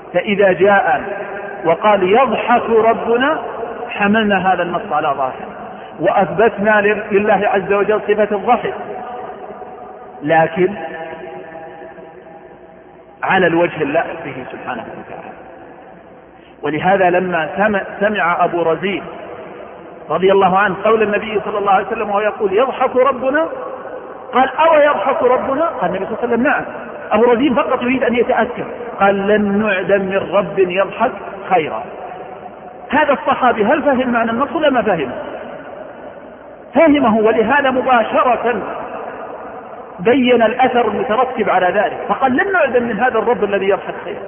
فإذا جاء وقال يضحك ربنا حملنا هذا النص على ظاهره وأثبتنا لله عز وجل صفة الضحك، لكن على الوجه اللائق به سبحانه وتعالى. ولهذا لما سمع أبو رزين رضي الله عنه قول النبي صلى الله عليه وسلم وهو يقول يضحك ربنا، قال أو يضحك ربنا؟ قال النبي صلى الله عليه وسلم نعم. أبو رزين فقط يريد أن يتأكد، قال لن نعدم من رب يضحك خيرا. هذا الصحابي هل فهم معنى النص ولا ما فهمه؟ فهمه، ولهذا مباشرة بين الأثر المترتب على ذلك، فقال لن نعدم من هذا الرب الذي يضحك خيرا.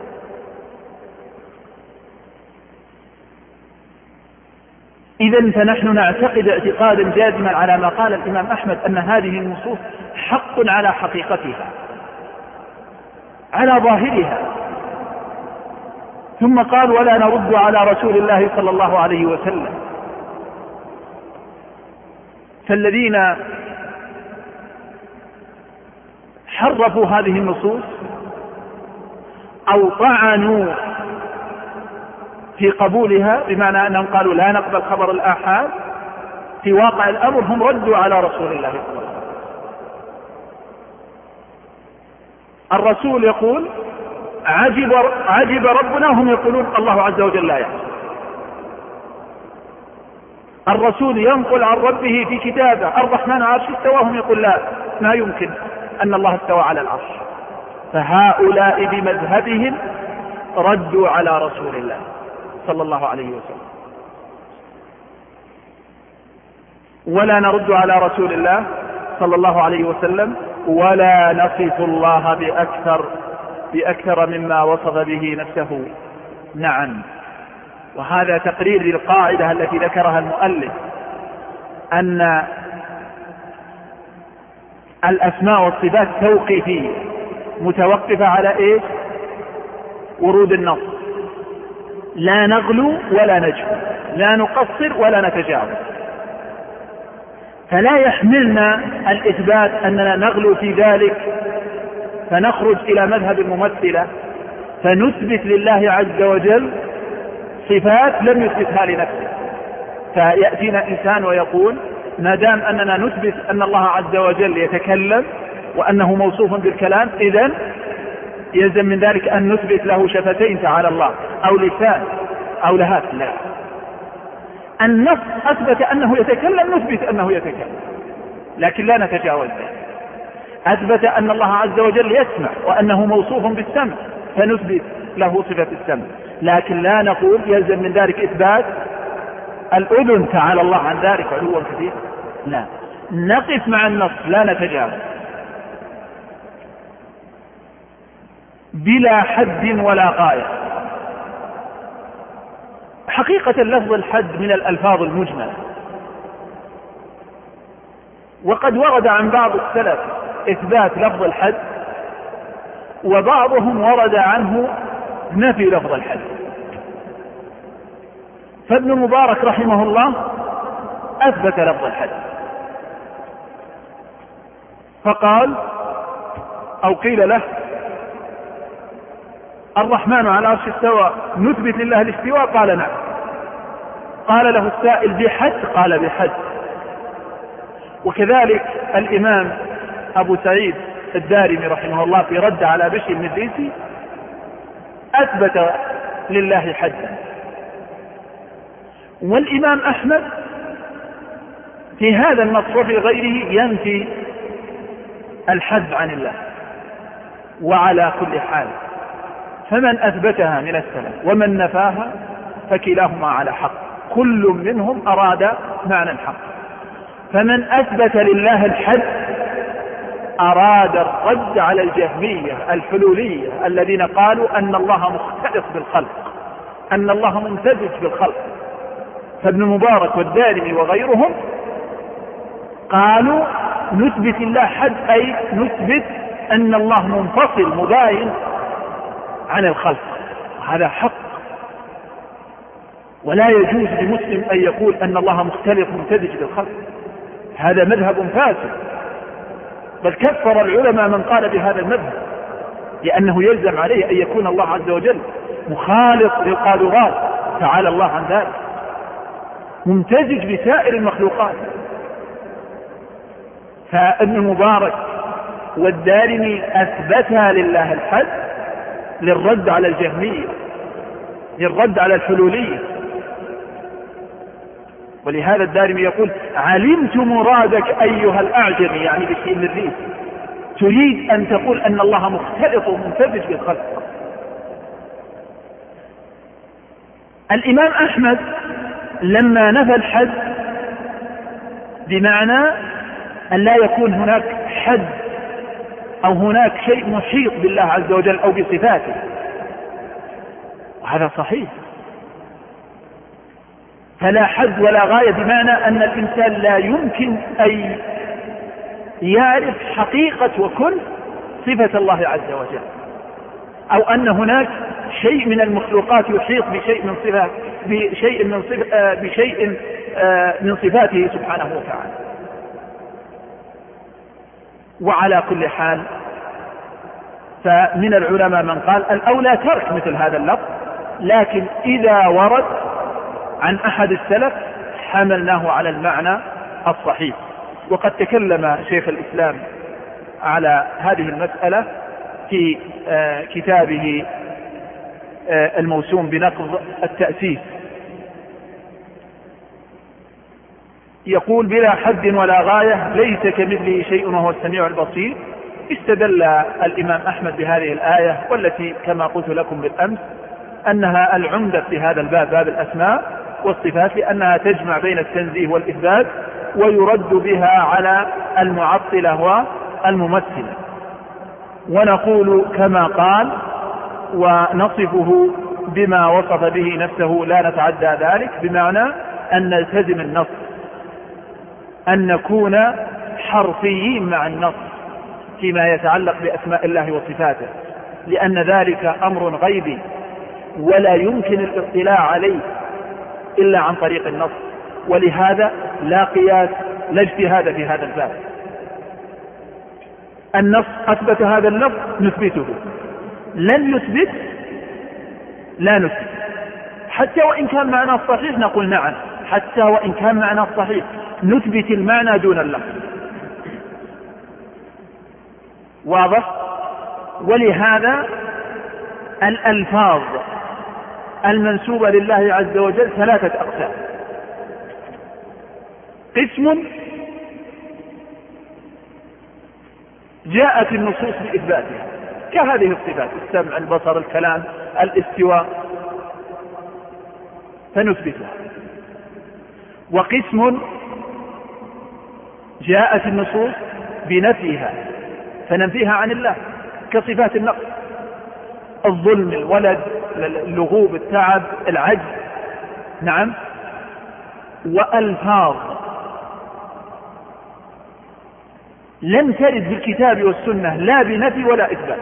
إذن فنحن نعتقد اعتقادا جازما على ما قال الإمام أحمد أن هذه النصوص حق على حقيقتها على ظاهرها. ثم قال ولا نرد على رسول الله صلى الله عليه وسلم. فالذين حرفوا هذه النصوص أو طعنوا في قبولها بمعنى أنهم قالوا لا نقبل خبر الآحاد، في واقع الأمر هم ردوا على رسول الله صلى الله عليه وسلم. الرسول يقول عجب ربنا، وهم يقولون الله عز وجل لا يعجب. الرسول ينقل عن ربه في كتابه الرحمن على العرش استوى، هم يقول لا ما يمكن أن الله استوى على العرش. فهؤلاء بمذهبهم ردوا على رسول الله صلى الله عليه وسلم. ولا نرد على رسول الله صلى الله عليه وسلم ولا نصف الله بأكثر مما وصف به نفسه. نعم، وهذا تقرير للقاعدة التي ذكرها المؤلف أن الأسماء والصفات توقيفية متوقفة على إيش؟ ورود النص. لا نغلو ولا نجفو، لا نقصر ولا نتجاوز. فلا يحملنا الإثبات أننا نغلو في ذلك فنخرج إلى مذهب الممثلة فنثبت لله عز وجل صفات لم يثبتها لنفسه. فيأتينا إنسان ويقول ما دام أننا نثبت أن الله عز وجل يتكلم وأنه موصوف بالكلام، إذن يلزم من ذلك أن نثبت له شفتين تعالى الله أو لسان أو لهات. لا، النص أثبت أنه يتكلم نثبت أنه يتكلم، لكن لا نتجاوز ذلك. أثبت أن الله عز وجل يسمع وأنه موصوف بالسمع فنثبت له صفة السمع، لكن لا نقول يلزم من ذلك إثبات الأذن تعالى الله عن ذلك علوا كثيرا. لا، نقف مع النص لا نتجاوز بلا حد ولا غاية. حقيقة لفظ الحد من الألفاظ المجملة، وقد ورد عن بعض السلف إثبات لفظ الحد وبعضهم ورد عنه نفي لفظ الحد. فابن المبارك رحمه الله أثبت لفظ الحد فقال أو قيل له الرحمن على العرش استوى نثبت لله الاستواء؟ قال نعم. قال له السائل بحد؟ قال بحد. وكذلك الإمام أبو سعيد الدارمي رحمه الله في رد على بشر المدريسي أثبت لله حدا. والإمام أحمد في هذا النص وفي غيره ينفي الحد عن الله. وعلى كل حال فمن أثبتها من السلف ومن نفاها فكلاهما على حق، كل منهم أراد معنى الحق. فمن أثبت لله الحد أراد الرد على الجهمية الحلولية الذين قالوا أن الله مختلط بالخلق، أن الله ممتزج بالخلق. فابن مبارك والدارمي وغيرهم قالوا نثبت الله حد أي نثبت أن الله منفصل مباين عن الخلق. هذا حق، ولا يجوز لمسلم أن يقول أن الله مختلط ممتزج بالخلق، هذا مذهب فاسد، بل كفر العلماء من قال بهذا المذهب. لأنه يلزم عليه أن يكون الله عز وجل مخالط للقادرات، تعالى الله عن ذلك، ممتزج بسائر المخلوقات. فابن المبارك والدارمي أثبتها لله الحد للرد على الجهمية، للرد على الحلولية. ولهذا الدارمي يقول: علمت مرادك أيها الأعجمي، يعني بشيء من الريس، تريد أن تقول أن الله مختلط وممتزج بالخلق. الإمام أحمد لما نفى الحد بمعنى أن لا يكون هناك حد أو هناك شيء محيط بالله عز وجل أو بصفاته، وهذا صحيح، فلا حد ولا غاية، بمعنى أن الإنسان لا يمكن أن يعرف حقيقة وكل صفة الله عز وجل، أو أن هناك شيء من المخلوقات يحيط بشيء من صفاته سبحانه وتعالى. وعلى كل حال، فمن العلماء من قال الأولى ترك مثل هذا اللفظ، لكن إذا ورد عن أحد السلف حملناه على المعنى الصحيح. وقد تكلم شيخ الإسلام على هذه المسألة في كتابه الموسوم بنقض التأسيس. يقول: بلا حد ولا غاية، ليس كمثله شيء وهو السميع البصير. استدل الإمام أحمد بهذه الآية، والتي كما قلت لكم بالأمس أنها العمدة في هذا الباب، باب الأسماء والصفات، لأنها تجمع بين التنزيه والإثبات، ويرد بها على المعطلة والممثلة. ونقول كما قال: ونصفه بما وصف به نفسه لا نتعدى ذلك، بمعنى أن نلتزم النص، أن نكون حرفيين مع النص فيما يتعلق بأسماء الله وصفاته، لأن ذلك أمر غيبي ولا يمكن الاطلاع عليه إلا عن طريق النص، ولهذا لا قياس لا اجتهاد في هذا الباب. النص أثبت هذا اللفظ نثبته، لن نثبت لا نثبت، حتى وإن كان معنى الصحيح نقول نعم، حتى وإن كان معنى الصحيح نثبت المعنى دون اللفظ. واضح؟ ولهذا الألفاظ المنسوبة لله عز وجل ثلاثة أقسام: قسم جاءت النصوص بإثباتها كهذه الصفات، السمع، البصر، الكلام، الاستواء، فنثبتها. وقسم جاءت النصوص بنفيها فننفيها عن الله، كصفات النقص، الظلم، الولد، اللغوب، التعب، العجز. نعم. وألفاظ لم ترد بالكتاب والسنة لا بنفي ولا إثبات،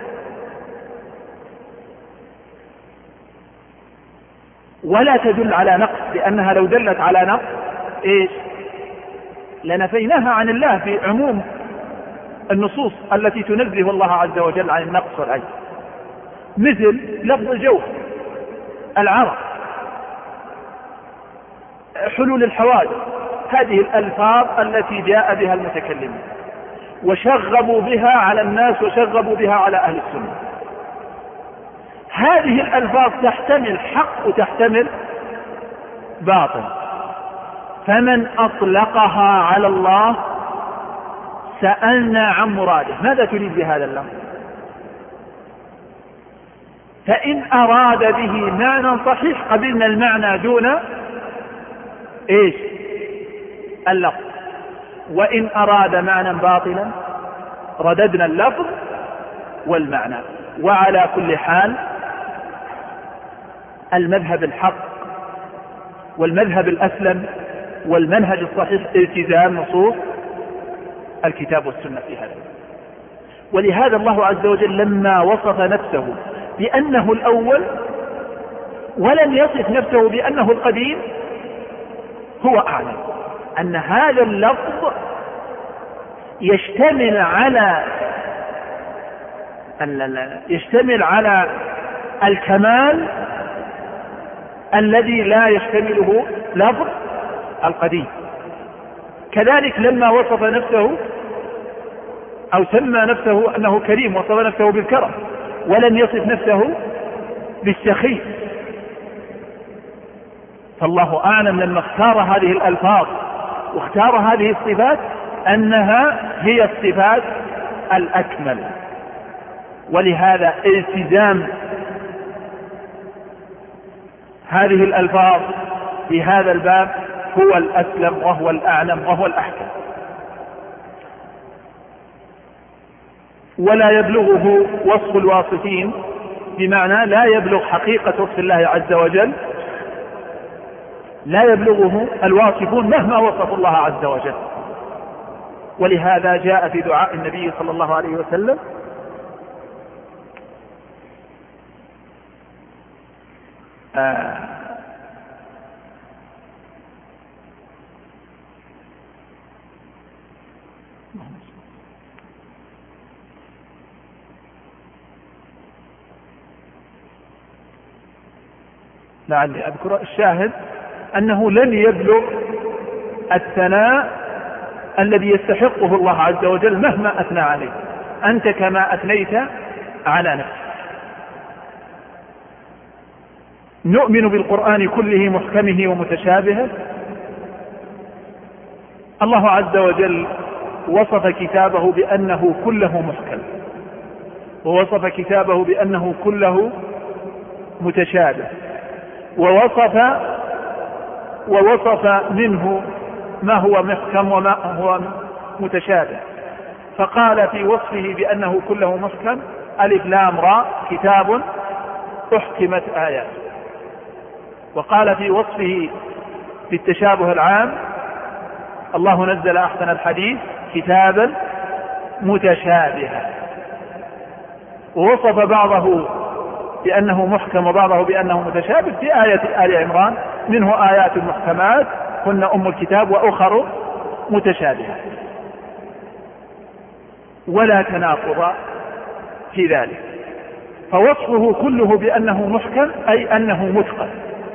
ولا تدل على نقص، لأنها لو دلت على نقص لنفيناها عن الله في عموم النصوص التي تنزه الله عز وجل عن النقص والعجز، مثل لفظ الجوهر، العرق، حلول الحوادث. هذه الألفاظ التي جاء بها المتكلمين وشغبوا بها على الناس وشغبوا بها على أهل السنة. هذه الألفاظ تحتمل حق وتحتمل باطل، فمن أطلقها على الله سألنا عن مراده، ماذا تريد بهذا اللفظ؟ فإن أراد به معنى صحيح قبلنا المعنى دون اللفظ، وإن أراد معنى باطلا رددنا اللفظ والمعنى. وعلى كل حال المذهب الحق والمذهب الأسلم والمنهج الصحيح التزام نصوص الكتاب والسنة في هذا. ولهذا الله عز وجل لما وصف نفسه بأنه الأول ولم يصف نفسه بأنه القديم، هو أعلم أن هذا اللفظ يشتمل على يشتمل على الكمال الذي لا يشتمله لفظ القديم. كذلك لما وصف نفسه أو سمى نفسه أنه كريم وصف نفسه بالكرم، ولم يصف نفسه بالسخي. فالله أعلم لما اختار هذه الألفاظ واختار هذه الصفات أنها هي الصفات الأكمل. ولهذا التزام هذه الألفاظ في هذا الباب هو الأسلم وهو الأعلم وهو الأحكم. ولا يبلغه وصف الواصفين، بمعنى لا يبلغ حقيقة وصف الله عز وجل، لا يبلغه الواصفون مهما وصفوا الله عز وجل. ولهذا جاء في دعاء النبي صلى الله عليه وسلم لعلي أذكر الشاهد أنه لن يبلغ الثناء الذي يستحقه الله عز وجل مهما أثنى عليه. أنت كما أثنيت على نفسك. نؤمن بالقرآن كله محكمه ومتشابهه. الله عز وجل وصف كتابه بأنه كله محكم، ووصف كتابه بأنه كله متشابه، ووصف منه ما هو محكم وما هو متشابه. فقال في وصفه بأنه كله محكم: ألف لام راء كتاب أحكمت آيات. وقال في وصفه في التشابه العام: الله نزل أحسن الحديث كتابا متشابها. ووصف بعضه بأنه محكم وبعضه بأنه متشابه في آية آل عمران: منه آيات محكمات هن أم الكتاب وأخر متشابهات. ولا تناقض في ذلك. فوصفه كله بأنه محكم أي أنه متقن.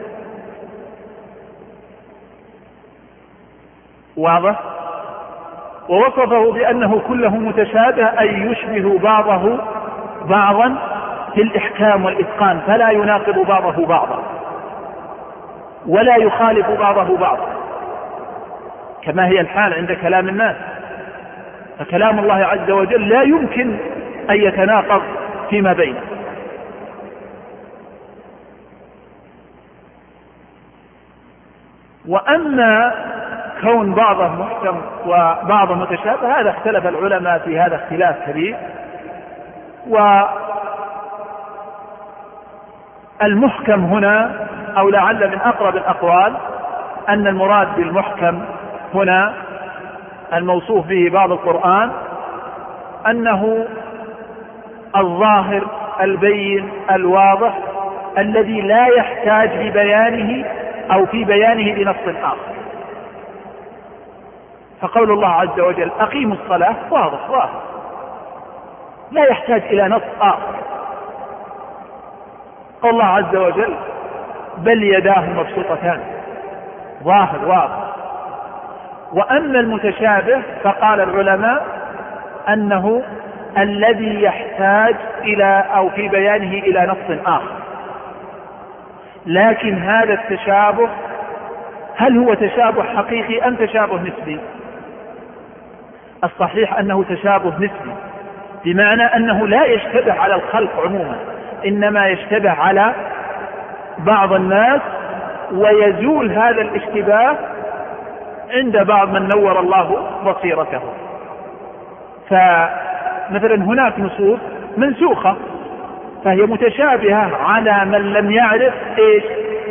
واضح؟ ووصفه بأنه كله متشابه أي يشبه بعضه بعضا في الإحكام والإتقان، فلا يناقض بعضه بعضا ولا يخالف بعضه بعضا، كما هي الحال عند كلام الناس. فكلام الله عز وجل لا يمكن أن يتناقض فيما بينه. وأما كون بعضه محكم وبعضه متشابه هذا اختلف العلماء في هذا اختلاف كبير. والمحكم هنا أو لعل من أقرب الأقوال أن المراد بالمحكم هنا الموصوف به بعض القرآن أنه الظاهر البين الواضح الذي لا يحتاج ببيانه أو في بيانه بنص آخر. فقول الله عز وجل: أقيموا الصلاة واضح ظاهر لا يحتاج إلى نص آخر. قول الله عز وجل: بل يداه مبسوطتان ظاهر واضح. وأما المتشابه فقال العلماء أنه الذي يحتاج إلى أو في بيانه إلى نص آخر. لكن هذا التشابه هل هو تشابه حقيقي أم تشابه نسبي؟ الصحيح أنه تشابه نسبي، بمعنى أنه لا يشتبه على الخلق عموما، إنما يشتبه على بعض الناس، ويزول هذا الاشتباه عند بعض من نور الله بصيرته. فمثلا هناك نصوص منسوخة فهي متشابهة على من لم يعرف إيش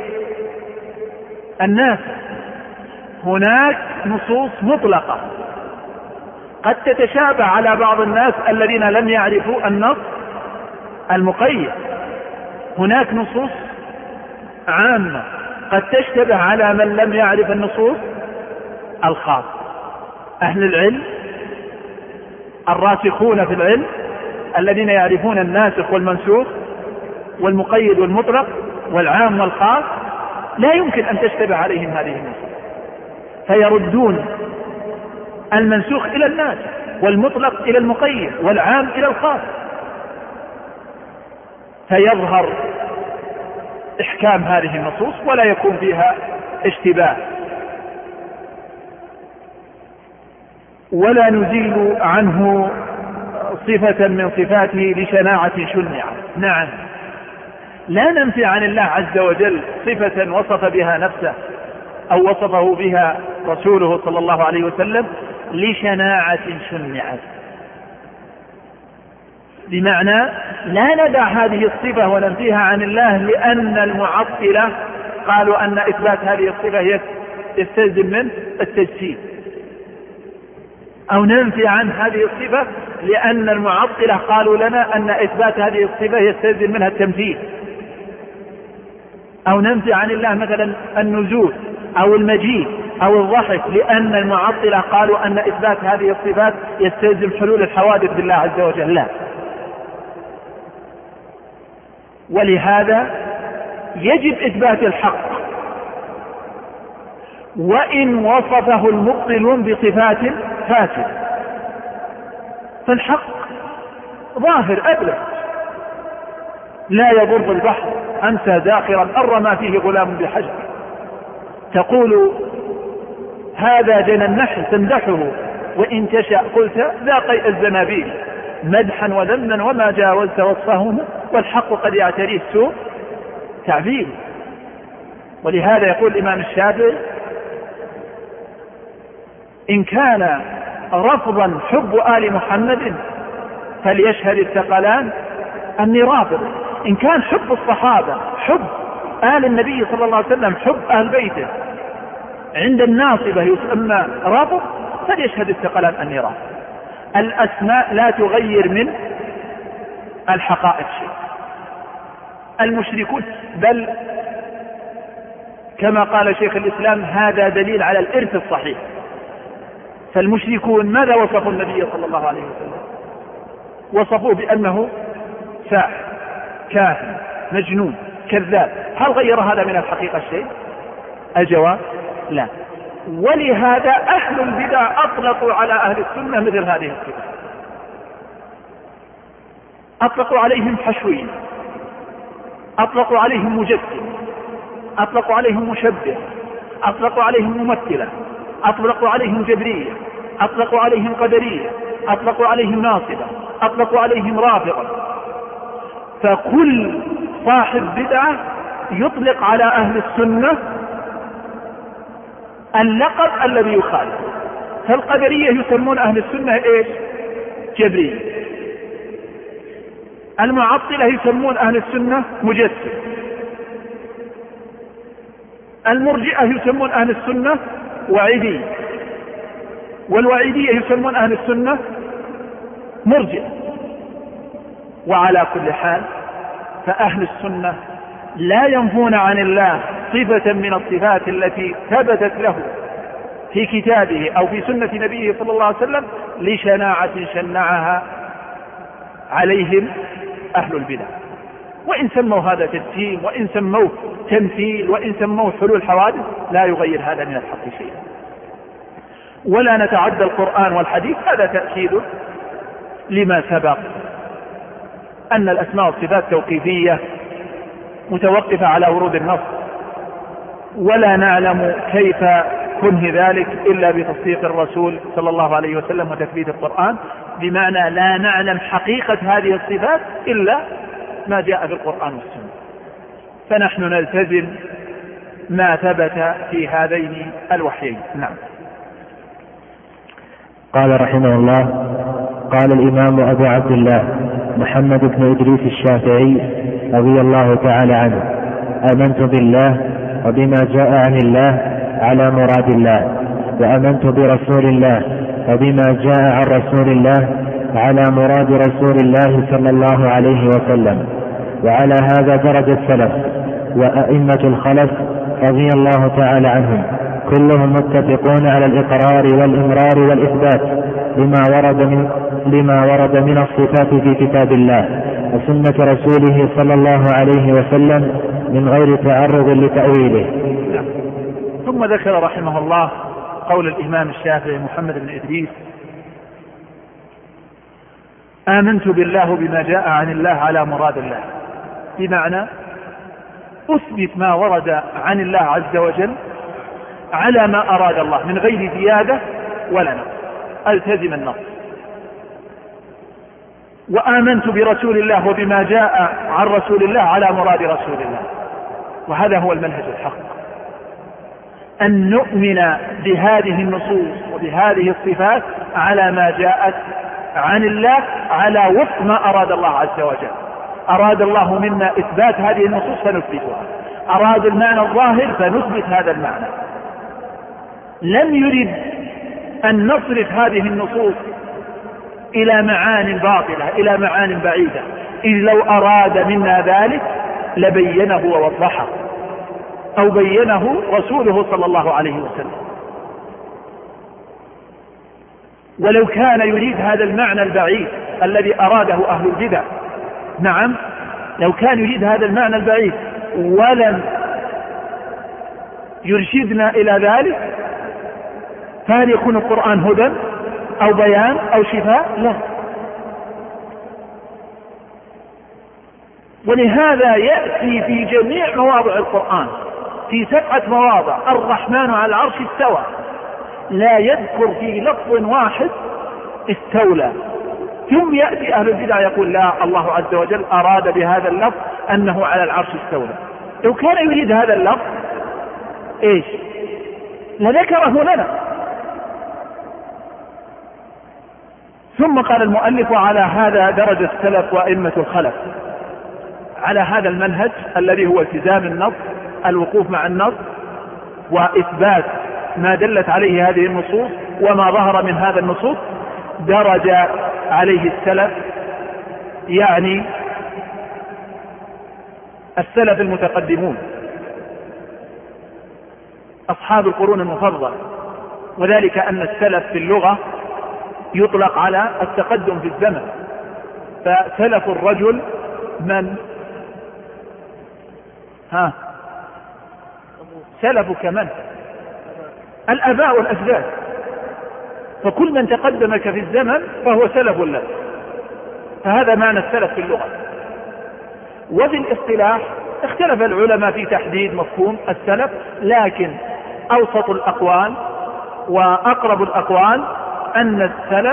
الناس. هناك نصوص مطلقة قد تتشابه على بعض الناس الذين لم يعرفوا النص المقيد. هناك نصوص عامة قد تشتبه على من لم يعرف النصوص الخاصة. أهل العلم الراسخون في العلم الذين يعرفون الناسخ والمنسوخ والمقيد والمطلق والعام والخاص لا يمكن أن تشتبه عليهم هذه النصوص، فيردون المنسوخ إلى الناسخ والمطلق إلى المقيد والعام إلى الخاص، فيظهر إحكام هذه النصوص ولا يكون فيها اشتباه. ولا نزيل عنه صفة من صفاته لشناعة شنعت. نعم، لا ننفي عن الله عز وجل صفة وصف بها نفسه أو وصفه بها رسوله صلى الله عليه وسلم لشناعة شنعت، بمعنى لا ندع هذه الصفة وننفيها عن الله لأن المعطلة قالوا أن إثبات هذه الصفة يستلزم منه التجسيد، أو ننفي عن هذه الصفة لأن المعطلة قالوا لنا أن إثبات هذه الصفة يستلزم منها التمثيل، أو ننفي عن الله مثلا النزول أو المجيء أو الضحك لأن المعطلة قالوا أن إثبات هذه الصفات يستلزم حلول الحوادث بالله عز وجل. لا، ولهذا يجب إثبات الحق وإن وصفه المبطلون بصفات فاسدة، فالحق ظاهر أبلغ، لا يضر البحر أمسى داخرا أر ما فيه غلام بحجر، تقول هذا جنى النحل تمدحه وإن تشأ قلت ذا قيء الزنابيل مدحا وذما وما جاوزت وصفه، والحق قد يعتريه السوء تعبير. ولهذا يقول الإمام الشافعي إن كان رفضا حب آل محمد فليشهد الثقلان أني رافض، إن كان حب الصحابة حب آل النبي صلى الله عليه وسلم حب أهل بيته عند الناصبة يسمى رافض فليشهد الثقلان أني رافض. الأسماء لا تغير من الحقائق شيء. المشركون بل كما قال شيخ الإسلام هذا دليل على الإرث الصحيح، فالمشركون ماذا وصفوا النبي صلى الله عليه وسلم؟ وصفوه بأنه ساحر كاهن مجنون كذاب. هل غير هذا من الحقيقة شيء؟ الجواب لا. ولهذا أهل البدع أطلقوا على أهل السنة مثل هذه الصفات، أطلقوا عليهم حشوية، أطلقوا عليهم مجسم، أطلقوا عليهم مشبه، أطلقوا عليهم ممثلة، أطلقوا عليهم جبرية، أطلقوا عليهم قدرية، أطلقوا عليهم ناصبة، أطلقوا عليهم رافضة. فكل صاحب بدعة يطلق على أهل السنة اللقب الذي يخالف. فالقدرية يسمون أهل السنة إيش؟ جبرية. المعطلة يسمون أهل السنة مجسم. المرجئة يسمون أهل السنة وعيدية. والوعيدية يسمون أهل السنة مرجئة. وعلى كل حال فأهل السنة لا ينفون عن الله صفة من الصفات التي ثبتت له في كتابه أو في سنة نبيه صلى الله عليه وسلم لشناعة شنعها عليهم أهل البدع، وإن سموا هذا تجسيم وإن سموه تمثيل وإن سموه حلول حوادث لا يغير هذا من الحق شيئا. ولا نتعدى القرآن والحديث، هذا تأكيد لما سبق أن الأسماء والصفات توقيفية متوقفة على ورود النص، ولا نعلم كيف كنه ذلك إلا بتصديق الرسول صلى الله عليه وسلم وتثبيت القرآن، بمعنى لا نعلم حقيقة هذه الصفات إلا ما جاء في القرآن والسنة. فنحن نلتزم ما ثبت في هذين الوحيين. نعم. قال رحمه الله: قال الإمام أبو عبد الله محمد بن إدريس الشافعي رضي الله تعالى عنه: آمنت بالله وبما جاء عن الله على مراد الله، وآمنت برسول الله وبما جاء عن رسول الله على مراد رسول الله صلى الله عليه وسلم. وعلى هذا درج السلف وأئمة الخلف رضي الله تعالى عنهم، كلهم متفقون على الإقرار والإمرار والإثبات لما ورد من الصفات في كتاب الله وسنة رسوله صلى الله عليه وسلم من غير تعرض لتأويله. ثم ذكر رحمه الله قول الإمام الشافعي محمد بن إدريس: آمنت بالله بما جاء عن الله على مراد الله، بمعنى أثبت ما ورد عن الله عز وجل على ما أراد الله من غير زيادة ولا نقص، ألتزم النص. وآمنت برسول الله وبما جاء عن رسول الله على مراد رسول الله، وهذا هو المنهج الحق، أن نؤمن بهذه النصوص وبهذه الصفات على ما جاءت عن الله على وفق ما أراد الله عز وجل. أراد الله منا إثبات هذه النصوص فنثبتها، أراد المعنى الظاهر فنثبت هذا المعنى. لم يرد أن نصرف هذه النصوص إلى معان باطلة، إلى معان بعيدة، إذ لو أراد منا ذلك لبينه ووضحه، أو بينه رسوله صلى الله عليه وسلم. ولو كان يريد هذا المعنى البعيد الذي أراده أهل البدع، نعم، لو كان يريد هذا المعنى البعيد ولم يرشدنا إلى ذلك، فهل يكون القرآن هدى أو بيان أو شفاء؟ لا. ولهذا يأتي في جميع مواضع القرآن في 7 مواضع الرحمن على العرش استوى، لا يذكر في لفظ واحد استولى. ثم يأتي أهل البدع يقول لا، الله عز وجل أراد بهذا اللفظ أنه على العرش استولى. لو كان يريد هذا اللفظ إيش لذكره لنا. ثم قال المؤلف: وعلى هذا درج السلف وأئمة الخلف، على هذا المنهج الذي هو التزام النص، الوقوف مع النص، وإثبات ما دلت عليه هذه النصوص وما ظهر من هذا النصوص، درج عليه السلف، يعني السلف المتقدمون أصحاب القرون المفضلة. وذلك أن السلف في اللغة يطلق على التقدم في الزمن، فسلف الرجل من؟ سلفك من؟ الآباء والأجداد، فكل من تقدمك في الزمن فهو سلف لك، فهذا معنى السلف في اللغة. وفي الاصطلاح اختلف العلماء في تحديد مفهوم السلف، لكن أوسط الأقوال وأقرب الأقوال أن السلف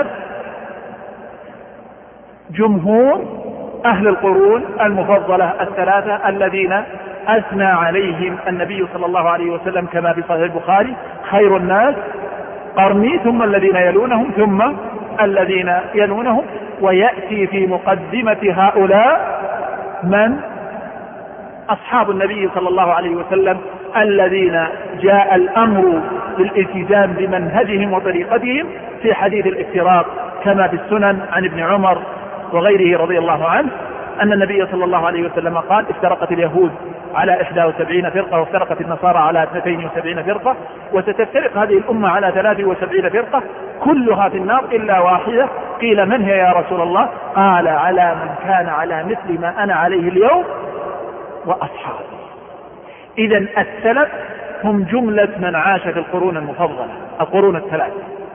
جمهور أهل القرون المفضلة الثلاثة الذين أثنى عليهم النبي صلى الله عليه وسلم كما في صحيح البخاري: خير الناس قرني ثم الذين يلونهم ثم الذين يلونهم. ويأتي في مقدمة هؤلاء من؟ أصحاب النبي صلى الله عليه وسلم الذين جاء الأمر بالالتزام بمنهجهم وطريقتهم في حديث الافتراق كما في السنن عن ابن عمر وغيره رضي الله عنه أن النبي صلى الله عليه وسلم قال: افترقت اليهود على 71 فرقة وافترقت النصارى على 72 فرقة وستفترق هذه الأمة على 73 فرقة كلها في النار إلا واحدة. قيل: من هي يا رسول الله؟ قال: على من كان على مثل ما أنا عليه اليوم وأصحابي. إذن السلف هم جملة من عاش في القرون المفضلة، القرون الثلاث.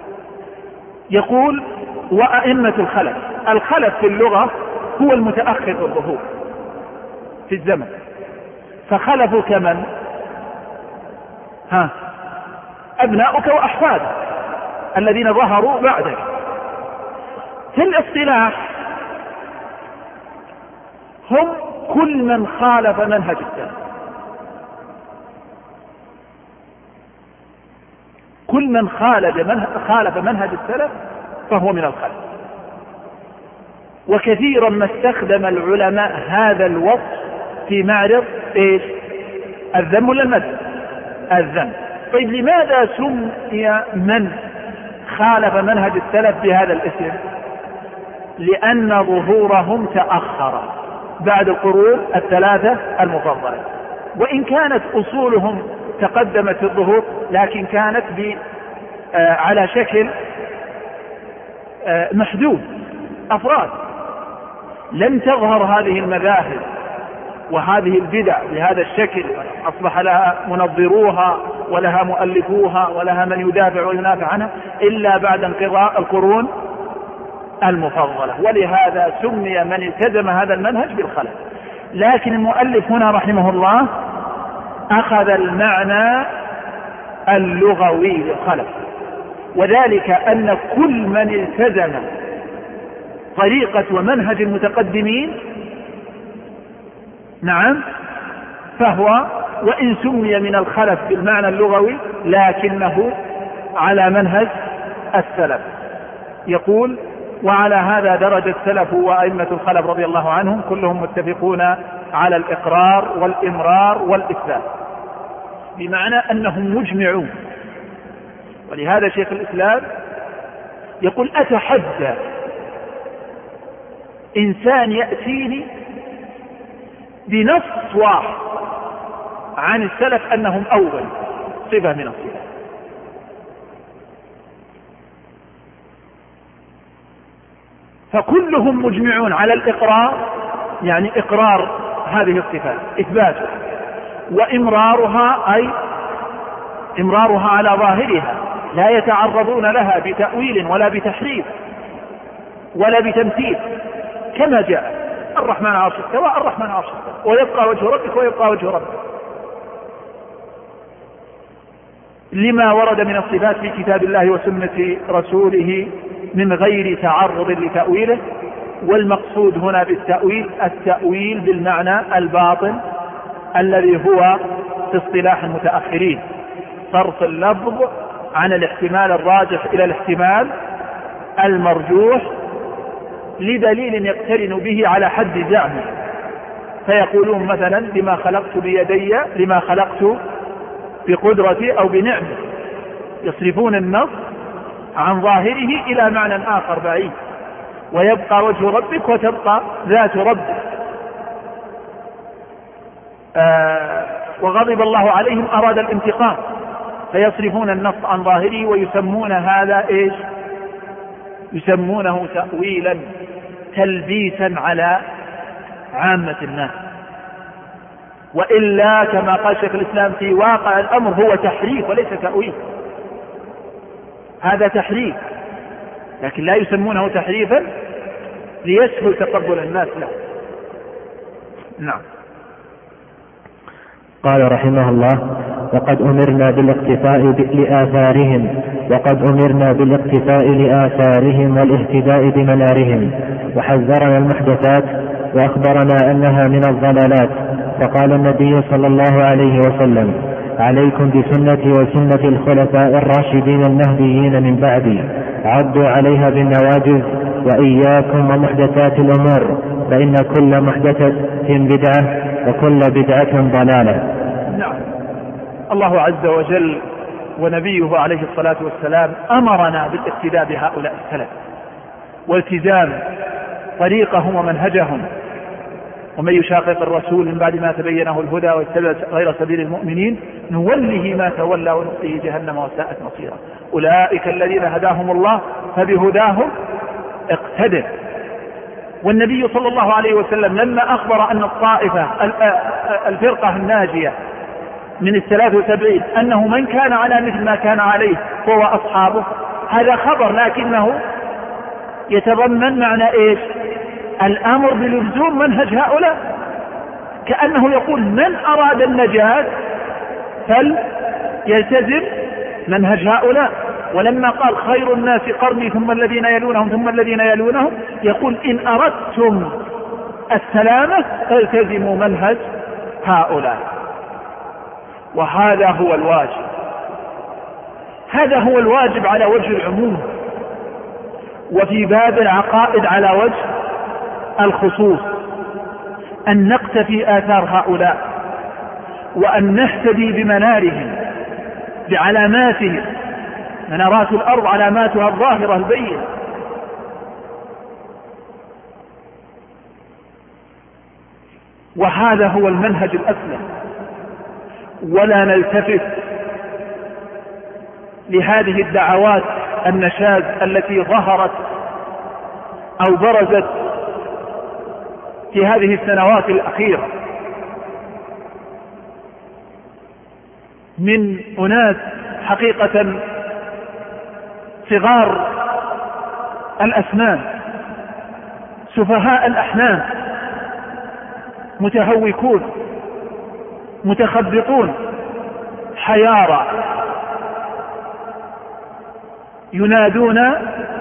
يقول: وأئمة الخلف. الخلف في اللغة هو المتأخر في الظهور في الزمن، فخلفوا كمن؟ أبناؤك وأحفادك الذين ظهروا بعدك. في الاصطلاح هم كل من خالف منهج السلف، كل من خالف منهج السلف فهو من الخلف. وكثيرا ما استخدم العلماء هذا الوصف في معرض ايش؟ الذم ولا المدح؟ الذم. طيب لماذا سمي من خالف منهج السلف بهذا الاسم؟ لأن ظهورهم تأخر بعد القرون الثلاثة المفضلة، وإن كانت أصولهم تقدمت في الظهور لكن كانت على شكل محدود، أفراد. لن تظهر هذه المذاهب وهذه البدع بهذا الشكل، أصبح لها منظروها ولها مؤلفوها ولها من يدافع وينافع عنها، إلا بعد انقضاء القرون المفضلة. ولهذا سمي من التزم هذا المنهج بالخلف. لكن المؤلف هنا رحمه الله أخذ المعنى اللغوي للخلف، وذلك أن كل من التزم طريقة ومنهج المتقدمين نعم فهو وإن سمي من الخلف بالمعنى اللغوي لكنه على منهج السلف. يقول: وعلى هذا درج السلف وأئمة الخلف رضي الله عنهم كلهم متفقون على الإقرار والإمرار والإثبات، بمعنى أنهم مجمعون. ولهذا شيخ الإسلام يقول: أتحدى إنسان يأتيني بنص واحد عن السلف أنهم أول صفة من الصفات. فكلهم مجمعون على الإقرار، يعني إقرار هذه الصفات إثباتها، وإمرارها أي إمرارها على ظاهرها، لا يتعرضون لها بتأويل ولا بتحريف ولا بتمثيل، كما جاء: الرحمن على العرش استوى، الرحمن على العرش استوى، ويبقى وجه ربك ويبقى وجه ربك، لما ورد من الصفات في كتاب الله وسنة رسوله من غير تعرض لتأويله. والمقصود هنا بالتأويل التأويل بالمعنى الباطن الذي هو في اصطلاح المتأخرين صرف اللفظ عن الاحتمال الراجح إلى الاحتمال المرجوح لدليل يقترن به على حد زعمه، فيقولون مثلا: لما خلقت بيدي، لما خلقت بقدرتي أو بنعمة، يصرفون النص عن ظاهره إلى معنى آخر بعيد. ويبقى وجه ربك وتبقى ذات ربك. وغضب الله عليهم أراد الانتقام، فيصرفون النص عن ظاهره ويسمون هذا إيش؟ يسمونه تأويلا تلبيسا على عامة الناس. وإلا كما قال شيخ الإسلام في واقع الأمر هو تحريف وليس تأويل، هذا تحريف، لكن لا يسمونه تحريفا ليسهل تقبل الناس له. نعم. قال رحمه الله: وقد أمرنا بالاقتفاء لآثارهم والاهتداء بمنارهم، وحذرنا المحدثات وأخبرنا أنها من الضلالات. فقال النبي صلى الله عليه وسلم: عليكم بسنتي وسنة الخلفاء الراشدين المهديين من بعدي، عضوا عليها بالنواجذ، وإياكم ومحدثات الأمور، فإن كل محدثة بدعة وكل بدعة ضلالة. نعم. الله عز وجل ونبيه عليه الصلاة والسلام أمرنا بالاقتداء بهؤلاء السلف والتزام طريقهم ومنهجهم، ومن يشاقق الرسول من بعد ما تبينه الهدى ويتبع غير سبيل المؤمنين نوله ما تولى ونصله جهنم وساءت مصيرا. أولئك الذين هداهم الله فبهداهم اقتدر. والنبي صلى الله عليه وسلم لما أخبر أن الطائفة الفرقة الناجية من 73 أنه من كان على مثل ما كان عليه هو أصحابه، هذا خبر لكنه يتضمن معنى إيش؟ الأمر بلزوم منهج هؤلاء، كأنه يقول: من أراد النجاة فليلتزم منهج هؤلاء. ولما قال: خير الناس قرني ثم الذين يلونهم ثم الذين يلونهم، يقول: إن أردتم السلامة فالتزموا منهج هؤلاء. وهذا هو الواجب، هذا هو الواجب على وجه العموم، وفي باب العقائد على وجه الخصوص، أن نقتفي آثار هؤلاء وأن نهتدي بمنارهم بعلاماتهم. منارات الأرض علاماتها الظاهرة البينة. وهذا هو المنهج الأسلم. ولا نلتفت لهذه الدعوات النشاز التي ظهرت أو برزت في هذه السنوات الأخيرة من أناس حقيقة صغار الأسنان سفهاء الأحلام متهوكون متخبطون حيارى ينادون